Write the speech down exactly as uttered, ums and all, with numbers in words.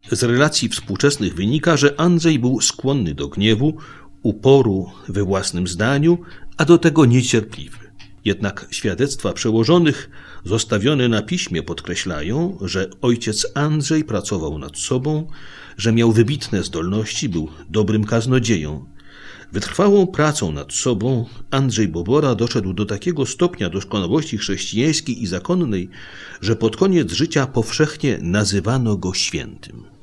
Z relacji współczesnych wynika, że Andrzej był skłonny do gniewu, uporu we własnym zdaniu, a do tego niecierpliwy. Jednak świadectwa przełożonych zostawione na piśmie podkreślają, że ojciec Andrzej pracował nad sobą, że miał wybitne zdolności, był dobrym kaznodzieją. Wytrwałą pracą nad sobą Andrzej Bobora doszedł do takiego stopnia doskonałości chrześcijańskiej i zakonnej, że pod koniec życia powszechnie nazywano go świętym.